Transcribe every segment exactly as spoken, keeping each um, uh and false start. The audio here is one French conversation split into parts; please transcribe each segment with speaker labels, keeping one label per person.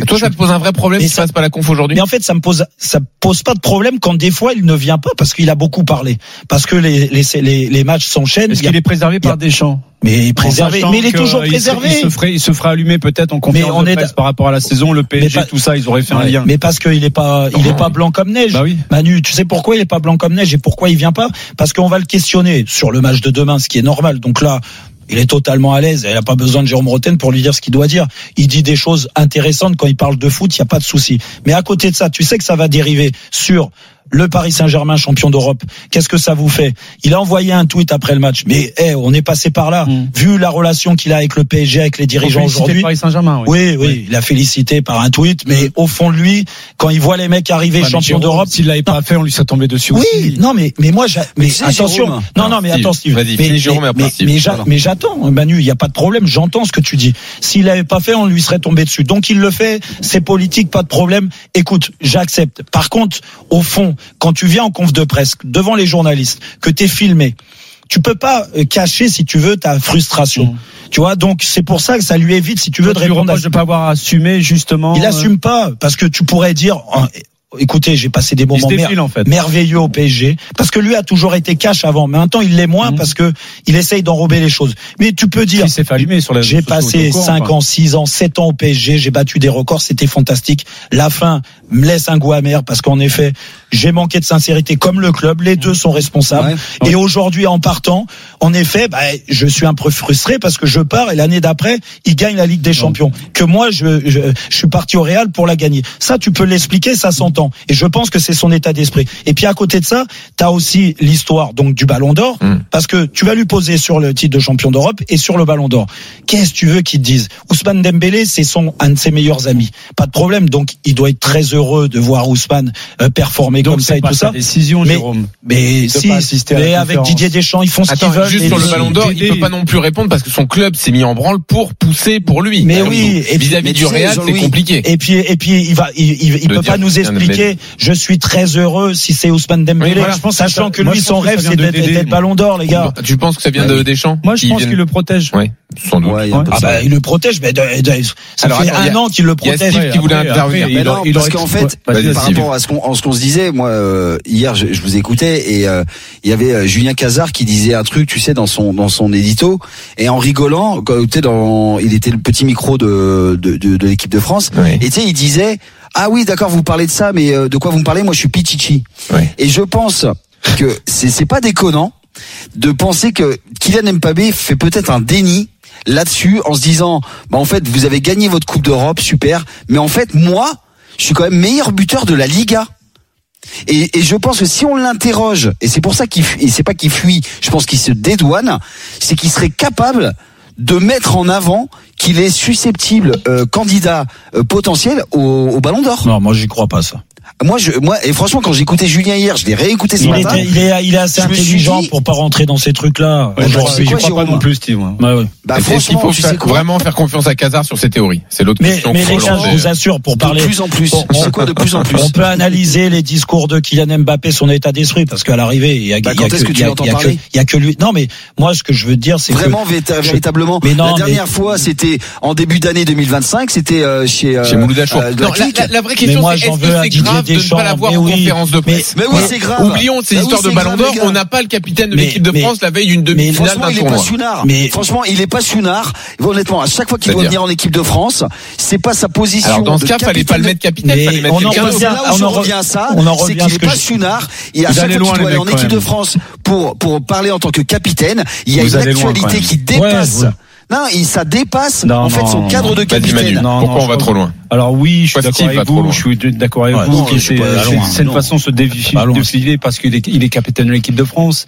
Speaker 1: Toi, ça te pose un vrai problème si ça passe pas la conf aujourd'hui?
Speaker 2: Mais en fait, ça me pose, ça pose pas de problème quand des fois il ne vient pas parce qu'il a beaucoup parlé, parce que les les les, les matchs s'enchaînent.
Speaker 3: Est-ce qu'il est préservé par Deschamps?
Speaker 2: Mais préservé, mais il est toujours préservé.
Speaker 3: Il se, il se ferait, il se ferait allumer peut-être en conférence
Speaker 2: mais on
Speaker 3: de presse
Speaker 2: est
Speaker 3: par rapport à la saison, le P S G, pas, tout ça, ils auraient fait ouais, un lien.
Speaker 2: Mais parce qu'il est pas, il est pas blanc comme neige.
Speaker 3: Bah oui.
Speaker 2: Manu, tu sais pourquoi il est pas blanc comme neige et pourquoi il vient pas? Parce qu'on va le questionner sur le match de demain, ce qui est normal. Donc là, il est totalement à l'aise. Il n'a pas besoin de Jérôme Rotten pour lui dire ce qu'il doit dire. Il dit des choses intéressantes quand il parle de foot. Il y a pas de souci. Mais à côté de ça, tu sais que ça va dériver sur le Paris Saint-Germain champion d'Europe. Qu'est-ce que ça vous fait? Il a envoyé un tweet après le match. Mais hey, on est passé par là. Mmh. Vu la relation qu'il a avec le P S G, avec les dirigeants aujourd'hui.
Speaker 3: Le Paris Saint-Germain.
Speaker 2: Oui, oui, oui, oui. Il a félicité par un tweet. Mais mmh. au fond de lui, quand il voit les mecs arriver ouais, champion d'Europe,
Speaker 3: s'il l'avait pas fait, on lui serait tombé dessus.
Speaker 2: Oui,
Speaker 3: aussi.
Speaker 2: non, mais mais moi, j'a... mais, mais attention.
Speaker 4: Jérôme.
Speaker 2: Non, non, mais attends, Steve.
Speaker 1: Vas-y,
Speaker 2: mais, mais,
Speaker 1: Jérôme,
Speaker 2: mais, mais, mais, j'a... mais j'attends, Manu. Il y a pas de problème. J'entends ce que tu dis. S'il l'avait pas fait, on lui serait tombé dessus. Donc il le fait. C'est politique, pas de problème. Écoute, j'accepte. Par contre, au fond, quand tu viens en conf de presse devant les journalistes, que t'es filmé, tu peux pas cacher, si tu veux, ta frustration. Mmh. Tu vois, donc c'est pour ça que ça lui évite, si tu veux, de répondre.
Speaker 3: Je ne pas avoir assumé justement.
Speaker 2: Il assume euh... pas, parce que tu pourrais dire. Écoutez, j'ai passé des moments
Speaker 3: défile,
Speaker 2: mer-
Speaker 3: en fait.
Speaker 2: merveilleux au P S G, parce que lui a toujours été cash avant, mais maintenant il l'est moins mmh. parce que il essaye d'enrober les choses. Mais tu peux dire,
Speaker 3: il s'est fait allumer sur les
Speaker 2: j'ai passé cinq ans, six ans, sept ans au P S G, j'ai battu des records, c'était fantastique. La fin me laisse un goût amer parce qu'en effet, j'ai manqué de sincérité comme le club, les deux sont responsables. Ouais. Et aujourd'hui, en partant, en effet, bah, je suis un peu frustré parce que je pars et l'année d'après, il gagne la Ligue des Champions. Ouais. Que moi, je, je, je suis parti au Real pour la gagner. Ça, tu peux l'expliquer, ça s'entend. Et je pense que c'est son état d'esprit. Et puis à côté de ça, t'as aussi l'histoire donc du Ballon d'Or, mmh. parce que tu vas lui poser sur le titre de champion d'Europe et sur le Ballon d'Or. Qu'est-ce que tu veux qu'il te dise? Ousmane Dembélé, c'est son un de ses meilleurs amis. Pas de problème. Donc il doit être très heureux de voir Ousmane euh, performer
Speaker 3: donc,
Speaker 2: comme ça et tout ça.
Speaker 3: Décision,
Speaker 2: mais,
Speaker 3: Jérôme.
Speaker 2: Mais si, mais avec Didier Deschamps, ils font ce
Speaker 1: Attends,
Speaker 2: qu'ils veulent.
Speaker 1: Juste sur le Ballon d'Or, il peut pas non plus répondre parce que son club s'est mis en branle pour pousser pour lui.
Speaker 2: Mais oui,
Speaker 1: et vis-à-vis du Real, c'est compliqué.
Speaker 2: Et puis et puis il va, il, il, il peut pas nous expliquer. Je suis très heureux si c'est Ousmane Dembélé, oui, voilà, je pense sachant que, ça, que lui son rêve c'est d'être, d'être le Ballon d'Or, les gars.
Speaker 1: Tu penses que ça vient de Deschamps?
Speaker 3: Moi je pense qu'il le protège.
Speaker 1: Oui, sans doute.
Speaker 2: Ouais, ah bah il le protège, mais de, de, ça Alors, fait attends, un a, an qu'il le protège.
Speaker 1: Il y a Steve qui voulait intervenir.
Speaker 4: Il non, parce qu'en fait, par rapport à ce qu'on, ce qu'on se disait, moi euh, hier je, je vous écoutais et euh, il y avait euh, Julien Cazard qui disait un truc, tu sais, dans son dans son édito et en rigolant, quand, tu sais, dans, il était le petit micro de de, de, de l'équipe de France oui. Et tu sais, il disait. Ah oui, d'accord, vous parlez de ça, mais de quoi vous me parlez? Moi, je suis Pichichi. Oui. Et je pense que c'est, c'est pas déconnant de penser que Kylian Mbappé fait peut-être un déni là-dessus en se disant, bah en fait, vous avez gagné votre Coupe d'Europe, super, mais en fait, moi, je suis quand même meilleur buteur de la Liga. Et, et je pense que si on l'interroge, et c'est pour ça qu'il fuit, et c'est pas qu'il fuit, je pense qu'il se dédouane, c'est qu'il serait capable de mettre en avant qu'il est susceptible euh, candidat euh, potentiel au, au Ballon d'Or.
Speaker 2: Non, moi j'y crois pas ça.
Speaker 4: Moi, je, moi, et franchement, quand j'ai écouté Julien hier, je l'ai réécouté ce
Speaker 2: il
Speaker 4: matin.
Speaker 2: Est, il est, il est assez intelligent dit... pour pas rentrer dans ces trucs-là.
Speaker 3: Ouais, Aujourd'hui, je crois pas non plus, Steve. Ouais.
Speaker 2: Bah, ouais.
Speaker 4: Bah, franchement,
Speaker 1: il faut faire, vraiment faire confiance à Cazard sur ses théories. C'est l'autre
Speaker 2: mais,
Speaker 1: question.
Speaker 2: Mais les gars, je vous assure, pour parler
Speaker 4: de plus en plus.
Speaker 2: On,
Speaker 4: c'est quoi de plus en plus
Speaker 2: On peut analyser les discours de Kylian Mbappé, son état d'esprit, parce qu'à l'arrivée, il y a,
Speaker 4: bah,
Speaker 2: il y a
Speaker 4: quand est-ce
Speaker 2: que,
Speaker 4: que tu l'entends parler
Speaker 2: il y a que lui. Non, mais moi, ce que je veux dire, c'est
Speaker 4: vraiment
Speaker 2: que
Speaker 4: vraiment véritablement.
Speaker 2: Mais non,
Speaker 4: la dernière
Speaker 2: mais...
Speaker 4: fois, c'était en début d'année deux mille vingt-cinq, c'était euh, chez euh,
Speaker 1: chez Mouloud Achour.
Speaker 4: Euh,
Speaker 1: non, la, la, la vraie question, c'est est-ce que c'est grave de ne pas l'avoir en conférence de presse?
Speaker 4: Mais oui, c'est grave.
Speaker 1: Oublions ces histoires de Ballon d'Or. On n'a pas le capitaine de l'équipe de France la veille d'une demi-finale d'un tournoi.
Speaker 4: Mais franchement, il est pas Sunard. Honnêtement, à chaque fois qu'il doit venir en équipe de France, c'est pas sa position.
Speaker 1: Alors dans ce cas, fallait pas le mettre capitaine, fallait mettre quelqu'un d'autre.
Speaker 4: Là où on revient à ça, c'est qu'il est pas Sunard. Et à chaque fois qu'il doit aller en équipe de France pour pour parler en tant que capitaine, il y a une actualité qui dépasse. Non, il, ça dépasse non, en fait son non, cadre non, de capitaine.
Speaker 1: Non, Pourquoi non, on va trop loin?
Speaker 3: Alors oui, je suis d'accord avec vous. Je suis d'accord avec vous. C'est c'est une façon de se défiler parce qu'il est il est capitaine de l'équipe de France.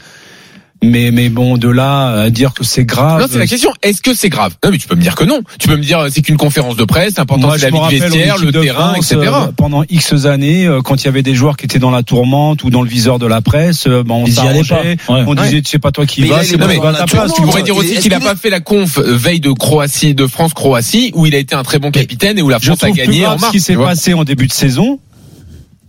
Speaker 3: Mais mais bon, de là à dire que c'est grave.
Speaker 1: Non, c'est la question. Est-ce que c'est grave? Non, mais tu peux me dire que non. Tu peux me dire c'est qu'une conférence de presse, l'important c'est la vie de vestiaire, le terrain, et cetera.
Speaker 3: Euh, pendant X années, euh, quand il y avait des joueurs qui étaient dans la tourmente ou dans le viseur de la presse, euh, ben on s'arrangeait. Ouais. On disait c'est pas toi qui vas, c'est pas toi ta place.
Speaker 1: Tu pourrais dire aussi qu'il a pas fait la conf veille de Croatie, de France-Croatie, où il a été un très bon capitaine et où la France a gagné en mars.
Speaker 3: Ce qui s'est passé en début de saison.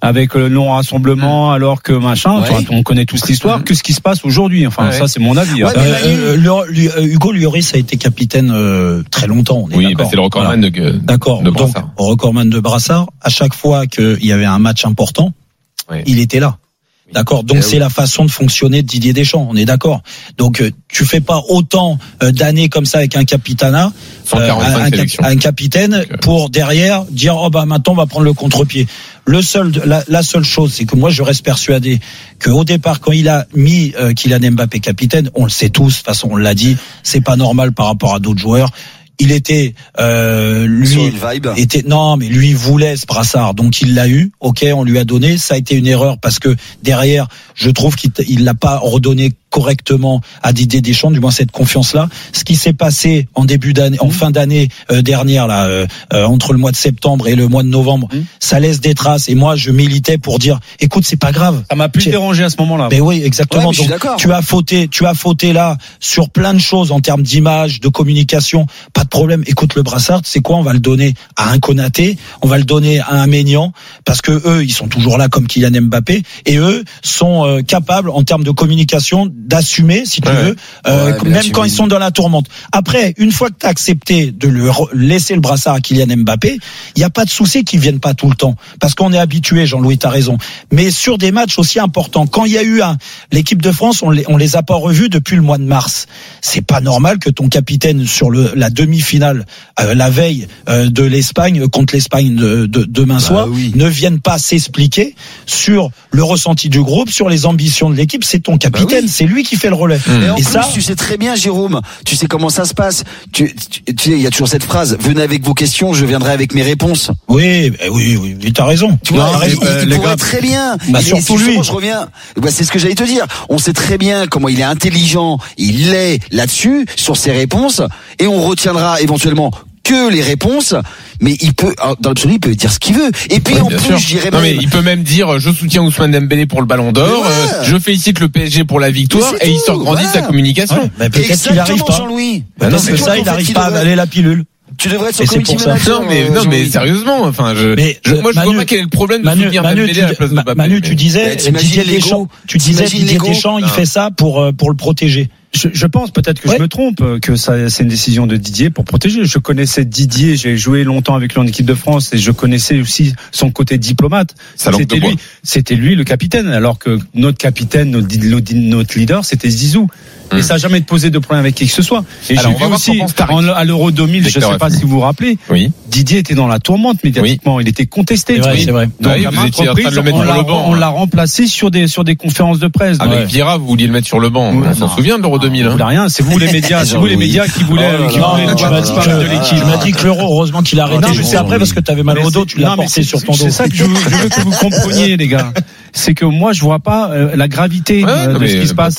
Speaker 3: avec le non-rassemblement, alors que machin, ouais. on connaît tous l'histoire, que ce qui se passe aujourd'hui. Enfin, ouais. ça, c'est mon avis.
Speaker 2: Ouais, euh, euh, Hugo Lloris a été capitaine euh, très longtemps. On est
Speaker 1: oui, bah c'est le recordman voilà. de,
Speaker 2: d'accord.
Speaker 1: de Brassard.
Speaker 2: Donc, recordman de Brassard, à chaque fois qu'il y avait un match important, ouais. il était là. D'accord. Donc, c'est oui. la façon de fonctionner de Didier Deschamps. On est d'accord. Donc, euh, tu fais pas autant euh, d'années comme ça avec un capitana, euh, un, un, un capitaine, Donc, euh... pour derrière dire, oh, bah, maintenant, on va prendre le contre-pied. Le seul, la, la seule chose, c'est que moi, je reste persuadé qu'au départ, quand il a mis euh, Kylian Mbappé capitaine, on le sait tous, de toute façon, on l'a dit, c'est pas normal par rapport à d'autres joueurs. Il était, euh, lui, était, non, mais lui voulait ce brassard, donc il l'a eu. Ok, on lui a donné. Ça a été une erreur parce que derrière, je trouve qu'il il l'a pas redonné correctement à Didier Deschamps, du moins cette confiance-là. Ce qui s'est passé en début d'année, en fin d'année euh, dernière, là, euh, euh, entre le mois de septembre et le mois de novembre, mmh. ça laisse des traces. Et moi, je militais pour dire, écoute, c'est pas grave.
Speaker 3: Ça m'a plus dérangé à ce moment-là.
Speaker 2: Mais oui, exactement. Ouais, mais Donc, tu as fauté, tu as fauté là sur plein de choses en termes d'image, de communication. Pas de problème. Écoute, le brassard, c'est quoi? On va le donner à un Konaté, on va le donner à un Maignan, parce que eux, ils sont toujours là comme Kylian Mbappé, et eux sont euh, capables en termes de communication d'assumer, si tu ouais. veux, euh, ouais, même quand ils sont dans la tourmente. Après, une fois que tu as accepté de le laisser le brassard à Kylian Mbappé, il n'y a pas de souci qu'ils viennent pas tout le temps, parce qu'on est habitué, Jean-Louis, t'as raison. Mais sur des matchs aussi importants, quand il y a eu un, l'équipe de France, on les, on les a pas revus depuis le mois de mars. C'est pas normal que ton capitaine sur le, la demi-finale, euh, la veille euh, de l'Espagne, contre l'Espagne de, de, demain bah, soir, oui. ne vienne pas s'expliquer sur le ressenti du groupe, sur les ambitions de l'équipe. C'est ton capitaine, bah oui. c'est lui qui fait le relais.
Speaker 4: Mmh. Et, en et plus, ça, tu sais très bien, Jérôme, tu sais comment ça se passe. Tu, tu, tu sais, il y a toujours cette phrase, venez avec vos questions, je viendrai avec mes réponses.
Speaker 2: Oui, oui, oui, oui t'as raison.
Speaker 4: Tu vois, non, il, euh, il pourrait gars, très bien.
Speaker 2: Bah, il, surtout lui.
Speaker 4: Je reviens. Bah, c'est ce que j'allais te dire. On sait très bien comment il est intelligent, il l'est là-dessus, sur ses réponses, et on retiendra éventuellement que les réponses, mais il peut, dans l'absolu, il peut dire ce qu'il veut. Et puis, oui, en plus, sûr. je dirais
Speaker 1: non,
Speaker 4: même...
Speaker 1: mais il peut même dire, je soutiens Ousmane Dembélé pour le Ballon d'Or, ouais. euh, je félicite le P S G pour la victoire, et tout. il sort grandi ouais. sa communication.
Speaker 2: Ouais. Bah, peut-être qu'il n'arrive pas.
Speaker 4: Jean-Louis.
Speaker 2: Bah, non, c'est ça, il n'arrive pas à avaler la pilule.
Speaker 4: Tu devrais être sur community
Speaker 1: manager. Non, mais, non, mais sérieusement, enfin, je, mais, je moi, je Manu, vois pas quel est le problème de
Speaker 2: Manu,
Speaker 1: soutenir
Speaker 2: Manu,
Speaker 1: Dembélé à la place de Mbappé.
Speaker 2: Manu, tu disais, Didier Deschamps, tu disais, Didier Deschamps, il fait ça pour, pour le protéger.
Speaker 3: Je, je pense peut-être que ouais. je me trompe, que ça c'est une décision de Didier pour protéger. Je connaissais Didier, j'ai joué longtemps avec lui en équipe de France et je connaissais aussi son côté diplomate.
Speaker 1: Ça
Speaker 3: c'était lui, c'était lui le capitaine, alors que notre capitaine, notre, notre leader, c'était Zizou. Hum. Et ça n'a jamais posé de problème avec qui que ce soit. Et alors, j'ai vu aussi en, à l'Euro deux mille, je ne sais pas si vous vous rappelez, oui. Didier était dans la tourmente médiatiquement, oui. il était contesté.
Speaker 2: C'est vrai, c'est vrai.
Speaker 3: Donc
Speaker 1: oui,
Speaker 3: à
Speaker 1: vous étiez en train de le mettre
Speaker 3: on
Speaker 1: sur le banc.
Speaker 3: On l'a remplacé sur des sur des conférences de presse.
Speaker 1: Avec ouais. Vieira, vous vouliez le mettre sur le banc. Ouais, on s'en souvient de l'Euro deux mille.
Speaker 3: Hein. Rien, c'est vous les médias, c'est vous les médias qui voulaient
Speaker 2: oh, qui voulaient tu m'as dit de l'équipe. Tu m'as dit que l'Euro, heureusement qu'il a arrêté. Non, je sais après parce que tu avais mal au dos, tu l'as porté sur ton dos.
Speaker 3: C'est ça que je veux que vous compreniez, les gars. C'est que moi je vois pas euh, la gravité ouais, euh, de ce qui se passe.